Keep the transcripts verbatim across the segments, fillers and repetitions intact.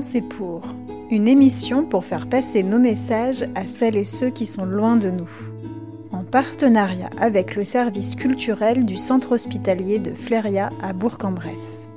Pensez pour, une émission pour faire passer nos messages à celles et ceux qui sont loin de nous. En partenariat avec le service culturel du centre hospitalier de Fléria à Bourg-en-Bresse.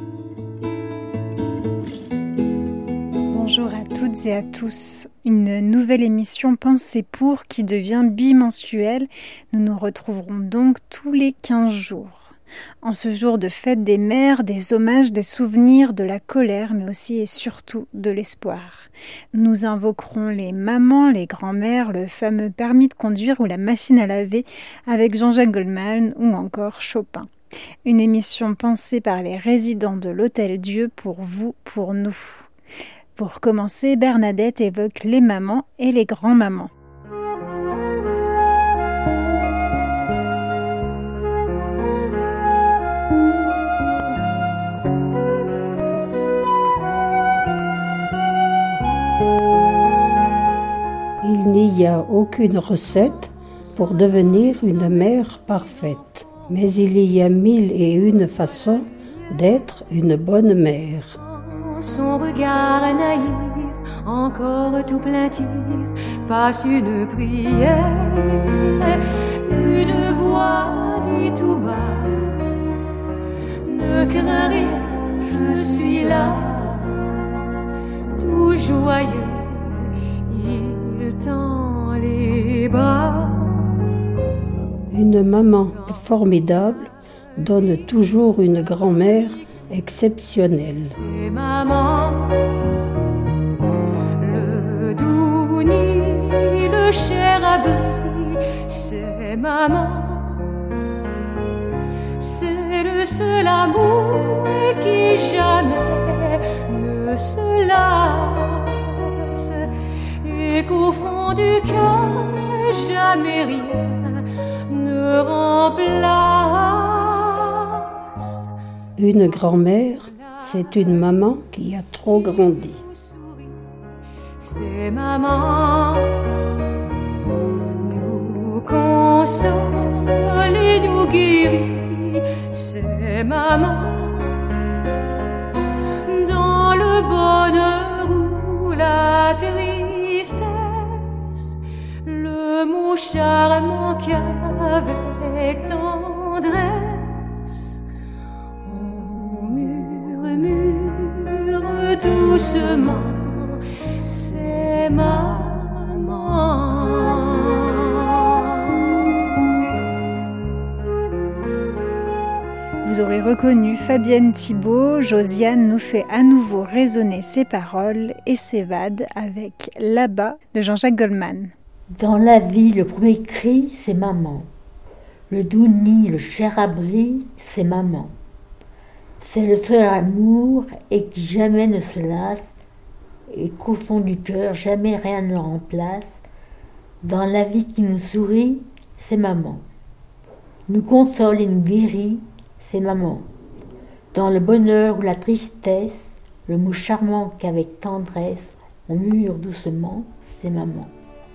Bonjour à toutes et à tous. Une nouvelle émission Pensez pour qui devient bimensuelle. Nous nous retrouverons donc tous les quinze jours. En ce jour de fête des mères, des hommages, des souvenirs, de la colère, mais aussi et surtout de l'espoir. Nous invoquerons les mamans, les grands-mères, le fameux permis de conduire ou la machine à laver avec Jean-Jacques Goldman ou encore Chopin. Une émission pensée par les résidents de l'Hôtel Dieu pour vous, pour nous. Pour commencer, Bernadette évoque les mamans et les grands-mamans. Il n'y a aucune recette pour devenir une mère parfaite, mais il y a mille et une façons d'être une bonne mère. Son regard naïf, encore tout plaintif, passe une prière, une voix dit tout bas, ne crains rien, je suis là, tout joyeux, il tend les bras. Une maman formidable donne toujours une grand-mère exceptionnelle. C'est maman, le doux nid, le cher abri, c'est maman, c'est le seul amour qui jamais ne se lasse, et qu'au fond du cœur jamais rien ne remplace. Une grand-mère, c'est une maman qui a trop grandi. C'est maman, nous console et nous guérit. C'est maman, dans le bonheur ou la tristesse, le mot charmant qu'avec tendresse murmure doucement, c'est maman. Vous aurez reconnu Fabienne Thibault. Josiane nous fait à nouveau résonner ses paroles et s'évade avec Là-bas de Jean-Jacques Goldman. Dans la vie, le premier cri, c'est maman. Le doux nid, le cher abri, c'est maman. C'est le seul amour et qui jamais ne se lasse et qu'au fond du cœur, jamais rien ne remplace. Dans la vie qui nous sourit, c'est maman. Nous console et nous guérit, c'est maman. Dans le bonheur ou la tristesse, le mot charmant qu'avec tendresse on murmure doucement, c'est maman.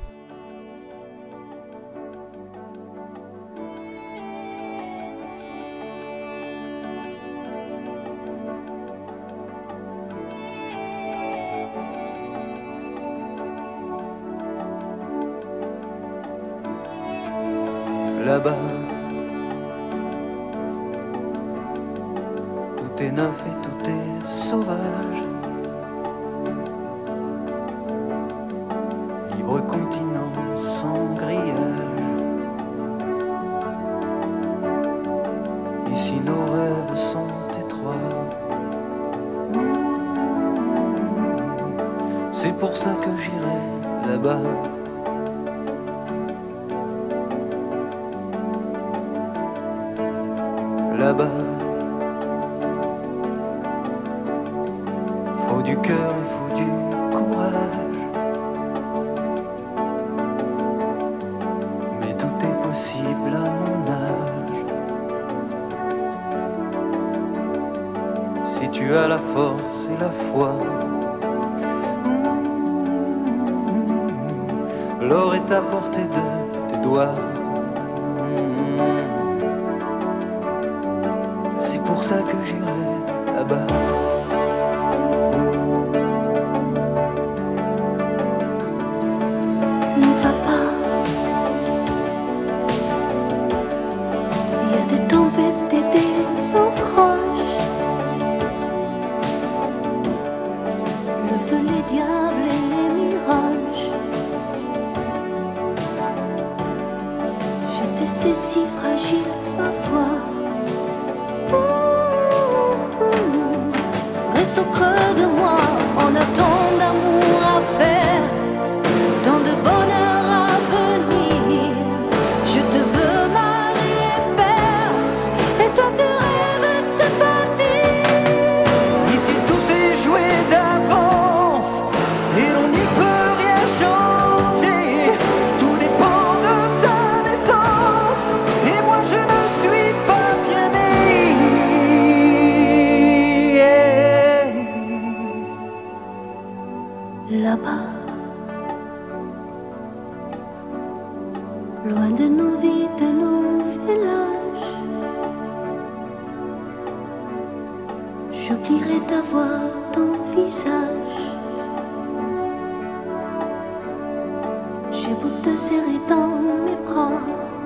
Là-bas, tout est neuf et tout est sauvage. Libre continent sans grillage. Ici nos rêves sont étroits. C'est pour ça que j'irai là-bas. Là-bas, faut du cœur et faut du courage. Mais tout est possible à mon âge. Si tu as la force et la foi, l'or est à portée de tes doigts. C'est pour ça que j'irai là-bas. reste au creux de moi. On a tant d'amour à faire, tant de bonheur à venir. Je te veux marier père, et toi tu rêves de partir. Ici tout est joué d'avance et l'on n'y peut rien changer. Tout dépend de ta naissance et moi je ne suis pas bien né. Là-bas, loin de nos vies, de nos villages, j'oublierai ta voix, ton visage. J'ai beau te serrer dans mes bras,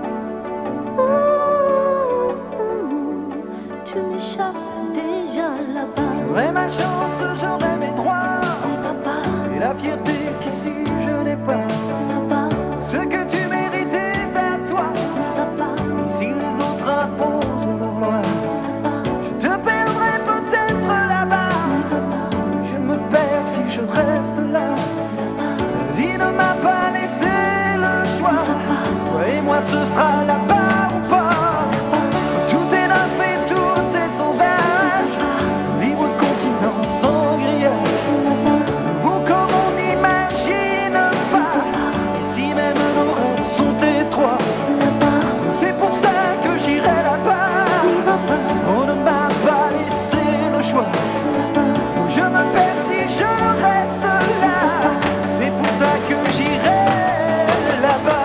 tu m'échappes déjà là-bas. J'aurais ma chance, j'aurais mes droits Là-bas, et la fierté qu'ici je n'ai pas. là-bas, Ce que tu mérites est à toi. là-bas, Ici les autres imposent leur loi. Je te perdrai peut-être là-bas. Je me perds si je reste là. La vie ne m'a pas laissé le choix. Toi et moi ce sera là-bas ou pas. Tout est neuf et tout est sauvage. Libre continent sans grillage. Beau comme on n'imagine pas. Ici même nos rêves sont étroits. C'est pour ça que j'irai là-bas. On ne m'a pas laissé le choix. Je me perds si je reste là. C'est pour ça que j'irai là-bas.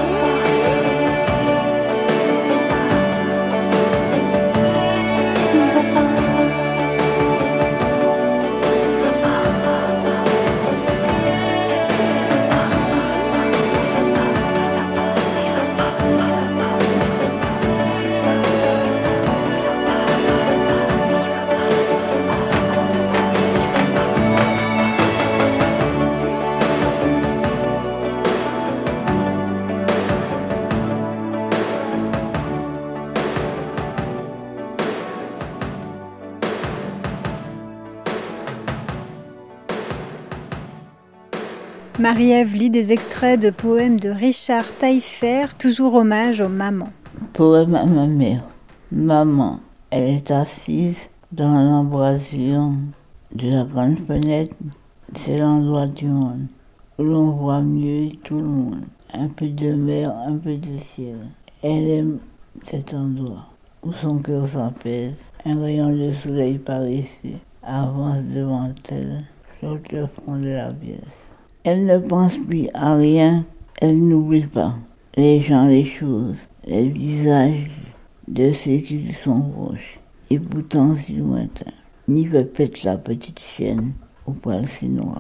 Marie-Ève lit des extraits de poèmes de Richard Taillefer, toujours hommage aux mamans. Poème à ma mère. Maman, elle est assise dans l'embrasure de la grande fenêtre. C'est l'endroit du monde où l'on voit mieux tout le monde. Un peu de mer, un peu de ciel. Elle aime cet endroit où son cœur s'apaise. Un rayon de soleil par ici avance devant elle sur le front de la pièce. Elle ne pense plus à rien, elle n'oublie pas les gens, les choses, les visages de ceux qui lui sont proches, et pourtant si lointains. Ni Pépette la petite chienne au poil si noir.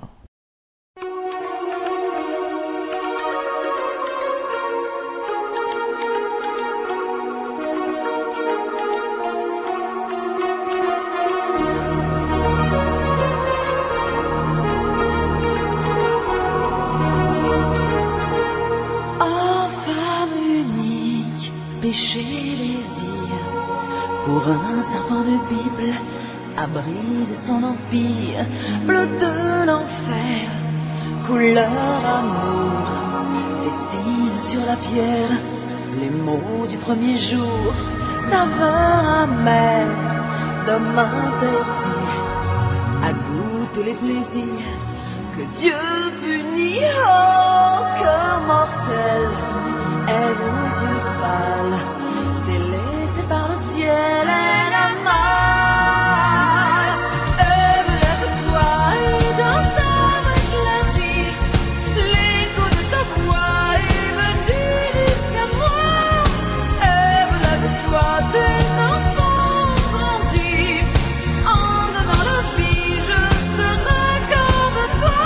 Péché, désir, pour un serpent de Bible, abri de son empire, bleu de l'enfer, couleur amour, dessine sur la pierre les mots du premier jour, saveur amère d'homme interdit, à goûter les plaisirs que Dieu punit. Oh, cœur mortel, et vos yeux pâles, délaissés par le ciel et la mal. Ève, lève-toi et danse avec la vie. L'écho de ta voix est venu jusqu'à moi. Ève, lève-toi, tes enfants ont grandi. En donnant la vie, je serai comme toi.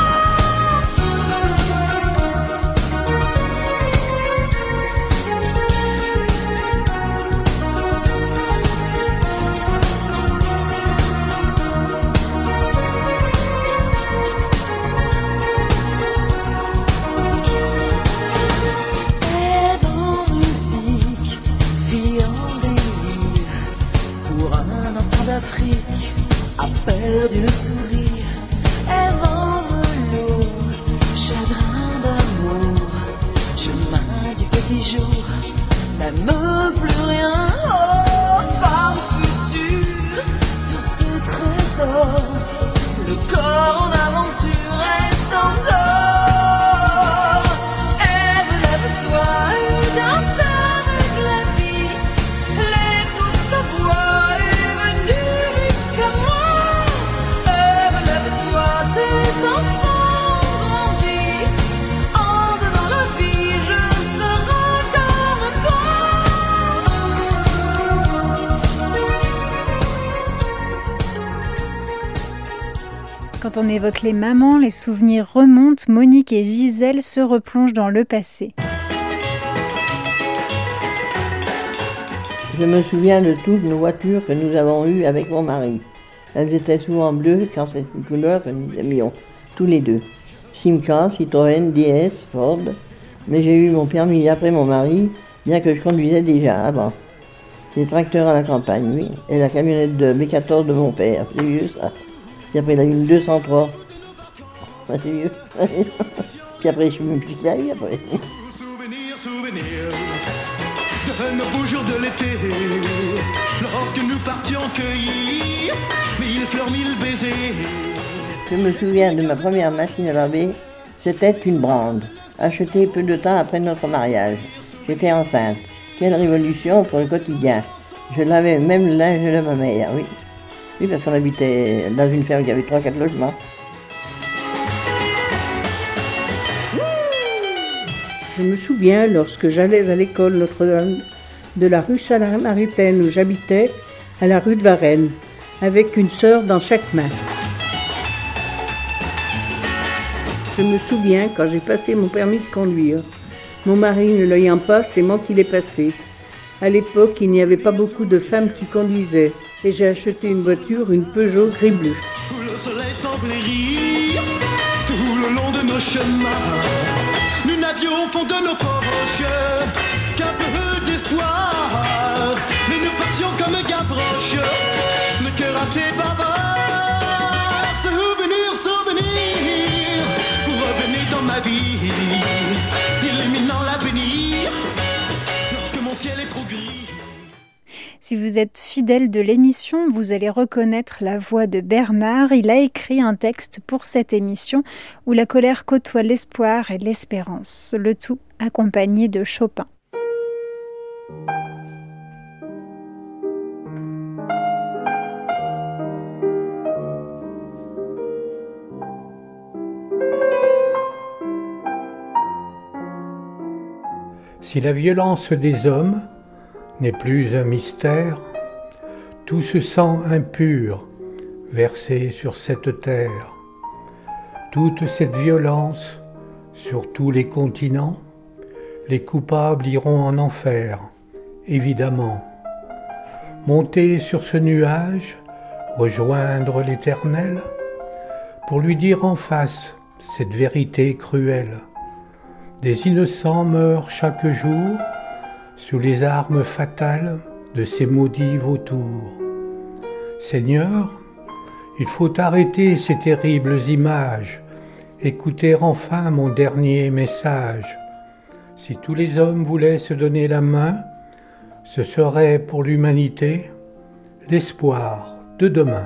Afrique, a perdu le sourire, est en velours, chagrin d'amour, chemin du petit jour, n'aime plus rien. Oh, femme future, sur ce trésor, le corps en aventure et s'endort. Ève, lève-toi et danse avec la vie, l'écho de ta voix est venu jusqu'à moi. Ève, lève-toi, tes enfants ont grandi, entre dans la vie, je serai comme toi. Quand on évoque les mamans, les souvenirs remontent. Monique et Gisèle se replongent dans le passé. Je me souviens de toutes nos voitures que nous avons eues avec mon mari. Elles étaient souvent bleues car c'est une couleur que nous aimions, tous les deux. Simca, Citroën, D S, Ford. Mais j'ai eu mon permis après mon mari, bien que je conduisais déjà avant. Les tracteurs à la campagne, oui, et la camionnette de B quatorze de mon père, c'est vieux ça. Puis après il a eu une deux cent trois, ah, c'est vieux. Puis après je suis même plus là, oui, après. Souvenir, souvenir de nos beaux jours de l'été, lorsque nous partions cueillir mille fleurs, mille baisers. Je me souviens de ma première machine à laver, c'était une Brande, achetée peu de temps après notre mariage. J'étais enceinte. Quelle révolution pour le quotidien. Je lavais même le linge de ma mère, oui. Oui, parce qu'on habitait dans une ferme qui avait trois quatre logements. Je me souviens, lorsque j'allais à l'école Notre-Dame de la rue Samaritaine où j'habitais, à la rue de Varennes, avec une sœur dans chaque main. Je me souviens quand j'ai passé mon permis de conduire. Mon mari ne l'ayant pas, c'est moi qui l'ai passé. À l'époque, il n'y avait pas beaucoup de femmes qui conduisaient et j'ai acheté une voiture, une Peugeot gris-bleu. Où le soleil semblait rire tout le long de nos chemins. Nous n'avions au fond de nos poches qu'un peu d'espoir. Mais nous partions comme Gavroche, le cœur assez bavard. Souvenir, souvenir, vous revenez dans ma vie, illuminant l'avenir, lorsque mon ciel est trop gris. Si vous êtes fidèle de l'émission, vous allez reconnaître la voix de Bernard. Il a écrit un texte pour cette émission où la colère côtoie l'espoir et l'espérance, le tout accompagné de Chopin. Si la violence des hommes n'est plus un mystère, tout ce sang impur versé sur cette terre, toute cette violence sur tous les continents, les coupables iront en enfer, évidemment. Monter sur ce nuage, rejoindre l'Éternel, pour lui dire en face cette vérité cruelle. Des innocents meurent chaque jour sous les armes fatales de ces maudits vautours. Seigneur, il faut arrêter ces terribles images, écouter enfin mon dernier message. Si tous les hommes voulaient se donner la main, ce serait pour l'humanité l'espoir de demain.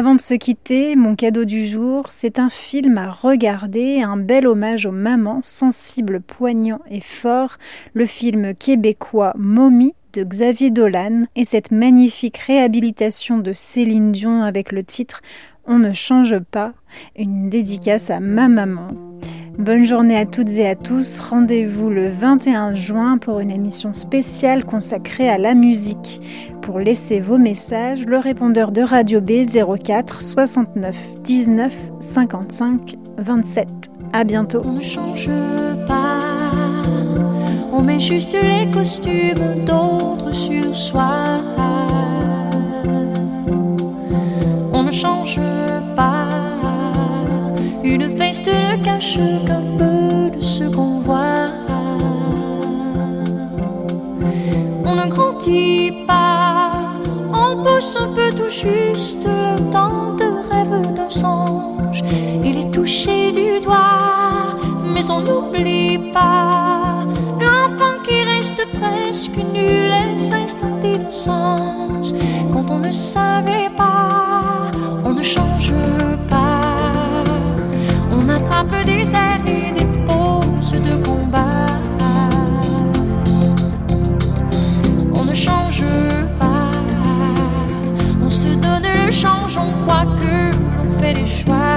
Avant de se quitter, mon cadeau du jour, c'est un film à regarder, un bel hommage aux mamans, sensible, poignant et fort, le film québécois Momie de Xavier Dolan et cette magnifique réhabilitation de Céline Dion avec le titre On ne change pas, une dédicace à ma maman. Bonne journée à toutes et à tous, rendez-vous le vingt et un juin pour une émission spéciale consacrée à la musique. Pour laisser vos messages, le répondeur de Radio B zéro quatre soixante-neuf dix-neuf cinquante-cinq vingt-sept. À bientôt. On ne change pas, on met juste les costumes d'autres sur soi. On ne change pas, une veste ne cache qu'un peu de ce qu'on voit. On ne grandit pas, on pousse un peu tout juste le temps de rêve d'un songe. Il est touché du doigt, mais on n'oublie pas l'enfant qui reste presque nu, les instants d'innocence. Quand on ne savait pas, on ne change pas. On attrape des airs et des poses de combat. On ne change pas, on se donne le change, on croit que l'on fait des choix.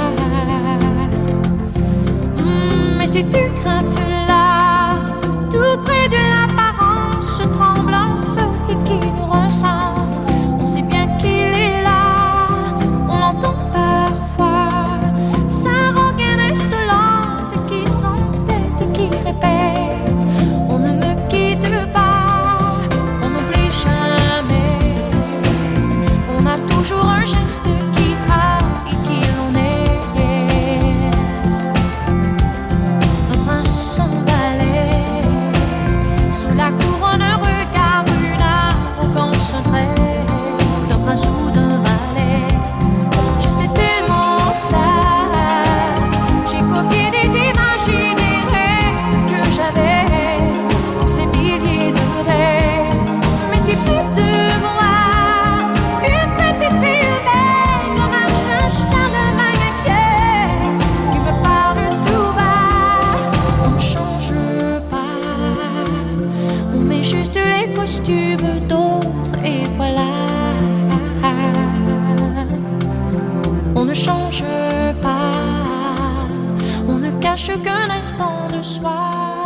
Mmh, mais ces deux craintes-là, tout près de l'apparence tremblante qui nous ressemble. On sait bien qu'il est là, on l'entend parfois. Sa rengaine insolente qui s'entête et qui répète on ne me quitte pas, on n'oublie jamais. On a toujours un geste qui trahit qui l'on est. Un prince sans valet, sous la couronne un regard, une arrogance, un trait d'un prince ou d'un valet. Je sais tellement ça. J'ai copié des images et des rêves que j'avais pour ces milliers de rêves. Mais c'est plus de moi, une petite fille humaine, on marche un charme inquiète qui me parle tout bas. On ne change pas, on met juste les costumes d'autres et voilà. On ne change pas, on ne cache qu'un instant de soi.